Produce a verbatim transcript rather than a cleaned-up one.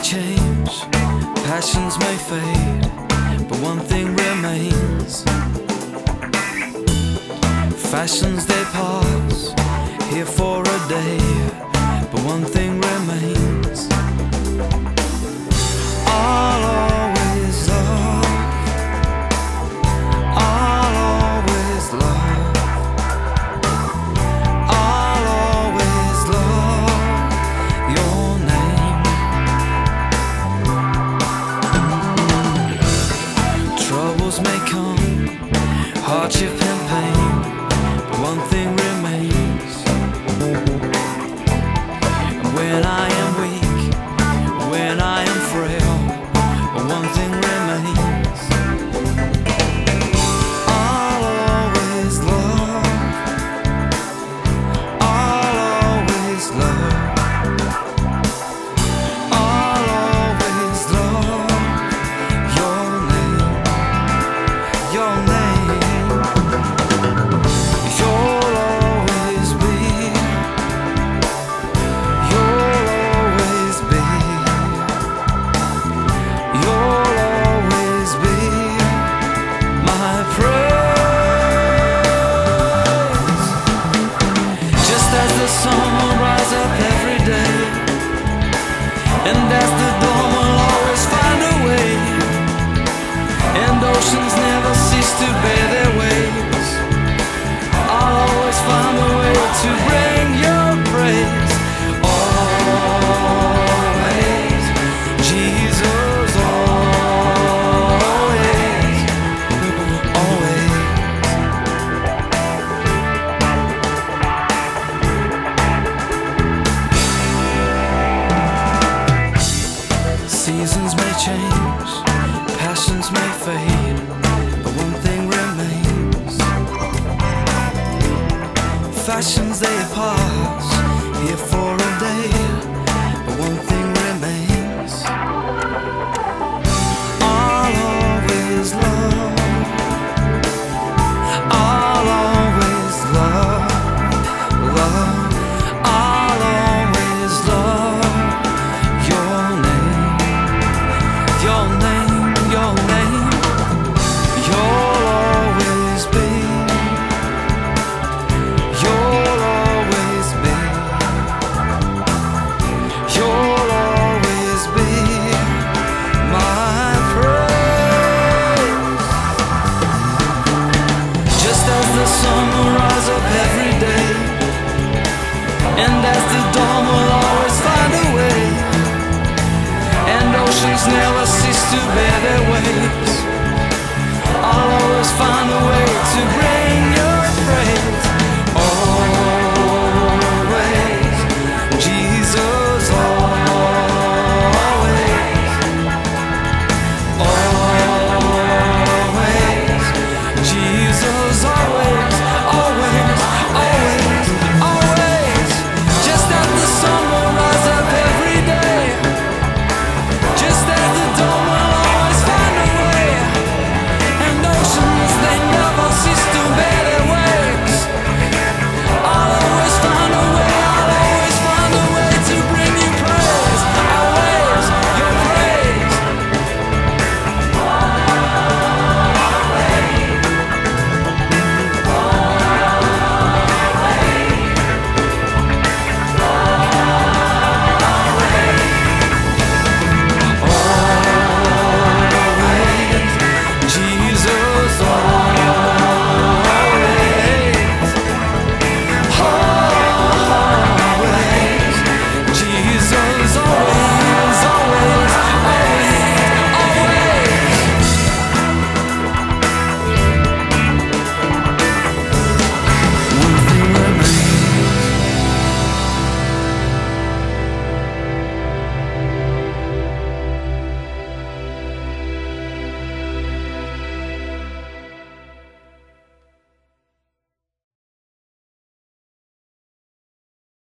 change, passions may fade, but one thing remains. Fashions they pass, here for a day, but one thing remains. I'll always love, I'll always love, I'll always love your name. Troubles may come, hardship and pain, but one thing remains. When I am weak, when I am frail, one thing remains. I'll always love, I'll always love, I'll always love your name, your name. You'll always be, you'll always be, you'll always be my praise. Just as the sun will rise up every day, and as the dawn will always find a way, and oceans never cease to bear their waves, I'll always find a way to bring your praise. Always, Jesus, always, always. Seasons may change, passions may fade, but one thing remains. Fashions they pass, here for